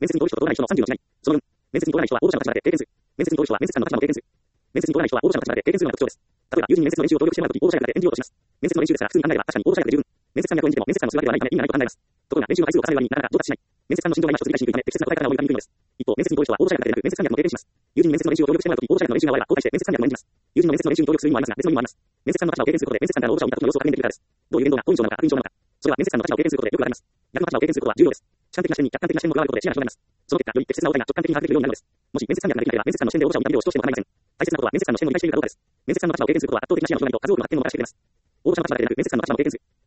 面接に通る人と通らない人の30の違い。その4、面接に通らない人は応募者の立場で経験する。面接に通る人は面接官の立場の経験する。面接に通らない人は応募者の立場で経験するのが特徴です。例えば、友人に面接の練習を協力してもらうとき、応募者役で演じようとします。面接の練習ですら普通に考えれば確かに応募者役で十分。面接官役を演じても面接官の数だけではないため意味がないと考えます。ところが、練習の回数を重ねる割になかなか上達しない。面接官の心情が今一つ理解しにくいため、適切な答え方が思い浮かびにくいのです。一方、面接に通る人は応募者役だけでなく、面接官役も経験します。友人に面接の練習を協力してもらうとき、応募者役の練習が終われば交代して面接官役も演じます。友人の面接の練習に協力する意味もありますが、別の意味もあります。面接官の立場を経験することで、面接官から応募者を見た時の様子を確認できるからです。どういう言動が好印象なのか悪印象なのか。それは面接官の立場を経験することでよくわかります。逆の立場を経験することは重要です。主観的な視点に客観的な視点も加わることで視野が広がります。その結果、より適切なお題が直感的に把握できるようになるのです。もし面接官役ができなければ、面接官の視点で応募者を見た見るを主としても構いません。大切なことは面接官の視点を理解しているかどうかです。面接官の立場を経験することは圧倒的な視野の広がりと数多くの発展のもたらしてくれます。応募者の立場だけでなく、面接官の立場も経験する。